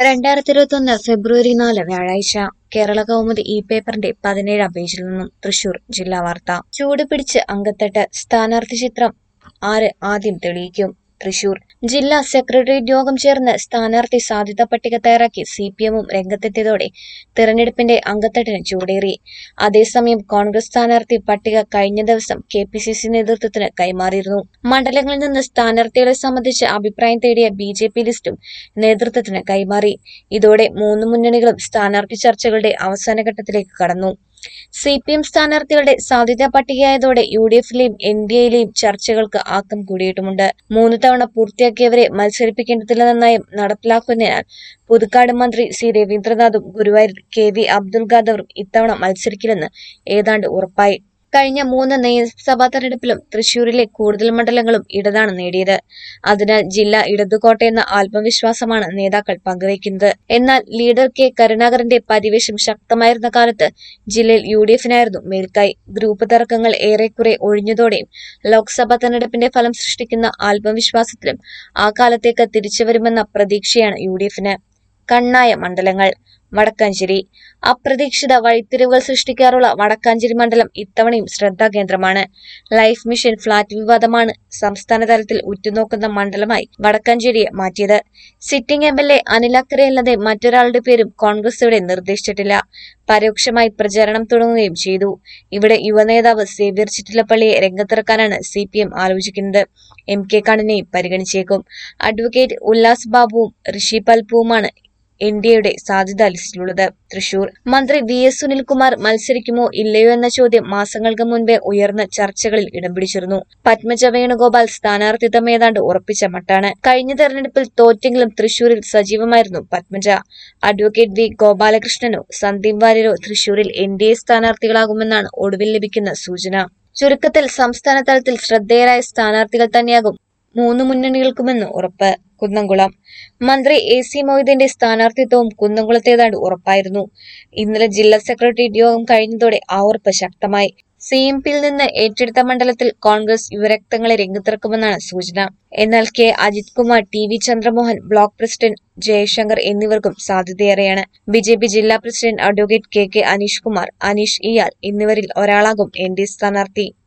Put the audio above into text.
2021 ഫെബ്രുവരി 4 വ്യാഴാഴ്ച കേരള കൗമുദി പേപ്പറിന്റെ 17ാം പേജിൽ നിന്നും തൃശൂർ ജില്ലാ വാർത്ത. ചൂട് പിടിച്ച് അങ്കത്തട്ട് സ്ഥാനാർത്ഥി ചിത്രം ആദ്യം തെളിയിക്കും. തൃശൂർ ജില്ലാ സെക്രട്ടേറിയറ്റ് യോഗം ചേർന്ന് സ്ഥാനാർത്ഥി സാധ്യതാ പട്ടിക തയ്യാറാക്കി സിപിഎമ്മും രംഗത്തെത്തിയതോടെ തെരഞ്ഞെടുപ്പിന്റെ അങ്കത്തട്ടിന് ചൂടേറി. അതേസമയം കോൺഗ്രസ് സ്ഥാനാർത്ഥി പട്ടിക കഴിഞ്ഞ ദിവസം കെപിസിസി നേതൃത്വത്തിന് കൈമാറിയിരുന്നു. മണ്ഡലങ്ങളിൽ നിന്ന് സ്ഥാനാർത്ഥികളെ സംബന്ധിച്ച് അഭിപ്രായം തേടിയ ബിജെപി ലിസ്റ്റും നേതൃത്വത്തിന് കൈമാറി. ഇതോടെ മൂന്ന് മുന്നണികളും സ്ഥാനാർത്ഥി ചർച്ചകളുടെ അവസാനഘട്ടത്തിലേക്ക് കടന്നു. സിപിഎം സ്ഥാനാർത്ഥികളുടെ സാധ്യതാ പട്ടികയായതോടെ യുഡിഎഫിലെയും എൻഡിഎയിലെയും ചർച്ചകൾക്ക് ആക്കം കൂടിയിട്ടുമുണ്ട്. 3 തവണ പൂർത്തിയാക്കിയവരെ മത്സരിപ്പിക്കേണ്ടതില്ലെന്ന നയം നടപ്പിലാക്കുന്നതിനാൽ പുതുക്കാട് മന്ത്രി സി രവീന്ദ്രനാഥും ഗുരുവായൂർ കെ.വി. അബ്ദുൽ ഖാദറും ഇത്തവണ മത്സരിക്കില്ലെന്ന് ഏതാണ്ട് ഉറപ്പായി. കഴിഞ്ഞ 3 നിയമസഭാ തെരഞ്ഞെടുപ്പിലും തൃശൂരിലെ കൂടുതൽ മണ്ഡലങ്ങളും ഇടതാണ് നേടിയത്. അതിനാൽ ജില്ല ഇടതുകോട്ടയെന്ന ആത്മവിശ്വാസമാണ് നേതാക്കൾ പങ്കുവയ്ക്കുന്നത്. എന്നാൽ ലീഡർ കെ കരുണാകരന്റെ പരിവേഷം ശക്തമായിരുന്ന കാലത്ത് ജില്ലയിൽ യുഡിഎഫിനായിരുന്നു മേൽക്കൈ. ഗ്രൂപ്പ് തർക്കങ്ങൾ ഏറെക്കുറെ ഒഴിഞ്ഞതോടെയും ലോക്സഭാ തെരഞ്ഞെടുപ്പിന്റെ ഫലം സൃഷ്ടിക്കുന്ന ആത്മവിശ്വാസത്തിലും ആ കാലത്തേക്ക് തിരിച്ചുവരുമെന്ന പ്രതീക്ഷയാണ് യുഡിഎഫിന്. കണ്ണായ മണ്ഡലങ്ങൾ. വടക്കാഞ്ചേരി. അപ്രതീക്ഷിത വഴിത്തിരിവുകൾ സൃഷ്ടിക്കാറുള്ള വടക്കാഞ്ചേരി മണ്ഡലം ഇത്തവണയും ശ്രദ്ധാകേന്ദ്രമാണ്. ലൈഫ് മിഷൻ ഫ്ളാറ്റ് വിവാദമാണ് സംസ്ഥാന തലത്തിൽ ഉറ്റുനോക്കുന്ന മണ്ഡലമായി വടക്കാഞ്ചേരിയെ മാറ്റിയത്. സിറ്റിംഗ് എംഎൽഎ അനിൽ അക്കരെയല്ലാതെ മറ്റൊരാളുടെ പേരും കോൺഗ്രസ് ഇവിടെ നിർദ്ദേശിച്ചിട്ടില്ല. പരോക്ഷമായി പ്രചാരണം തുടങ്ങുകയും ചെയ്തു. ഇവിടെ യുവനേതാവ് സേവ്യർ ചിറ്റിലപ്പള്ളിയെ രംഗത്തിറക്കാനാണ് സിപിഎം ആലോചിക്കുന്നത്. എം.കെ. കണ്ണനെയും പരിഗണിച്ചേക്കും. അഡ്വക്കേറ്റ് ഉല്ലാസ് ബാബുവും ഋഷി പൽപുവുമാണ് എൻഡിഎയുടെ സാധ്യതാ ലിസ്റ്റിലുള്ളത്. തൃശൂർ മന്ത്രി വി.എസ്. സുനിൽകുമാർ മത്സരിക്കുമോ ഇല്ലയോ എന്ന ചോദ്യം മാസങ്ങൾക്ക് മുൻപേ ഉയർന്ന ചർച്ചകളിൽ ഇടം പിടിച്ചിരുന്നു. പത്മജ വേണുഗോപാൽ സ്ഥാനാർത്ഥിത്വം ഏതാണ്ട് ഉറപ്പിച്ച മട്ടാണ്. കഴിഞ്ഞ തെരഞ്ഞെടുപ്പിൽ തോറ്റെങ്കിലും തൃശൂരിൽ സജീവമായിരുന്നു പത്മജ. Advocate V. ഗോപാലകൃഷ്ണനോ സന്ദീപ് വാര്യരോ തൃശൂരിൽ എൻഡിഎ സ്ഥാനാർത്ഥികളാകുമെന്നാണ് ഒടുവിൽ ലഭിക്കുന്ന സൂചന. ചുരുക്കത്തിൽ സംസ്ഥാന തലത്തിൽ ശ്രദ്ധേയരായ സ്ഥാനാർത്ഥികൾ തന്നെയാകും 3 മുന്നണികൾക്കുമെന്ന് ഉറപ്പ്. കുന്നംകുളം മന്ത്രി എ.സി. മൊയ്തീന്റെ സ്ഥാനാർത്ഥിത്വവും കുന്നംകുളത്തേതാണ്ട് ഉറപ്പായിരുന്നു. ഇന്നലെ ജില്ലാ സെക്രട്ടേറിയറ്റ് യോഗം കഴിഞ്ഞതോടെ ആ ഉറപ്പ് ശക്തമായി. സിഎംപിയിൽ നിന്ന് ഏറ്റെടുത്ത മണ്ഡലത്തിൽ കോൺഗ്രസ് യുവരക്തങ്ങളെ രംഗത്തിറക്കുമെന്നാണ് സൂചന. എന്നാൽ K Ajith Kumar, T V. Chandramohan, block president Jayashankar എന്നിവർക്കും സാധ്യതയേറെയാണ്. ബിജെപി ജില്ലാ president advocate K K. Aneesh Kumar, Aneesh ഇയാൽ എന്നിവരിൽ ഒരാളാകും എൻഡിഎ സ്ഥാനാർത്ഥി.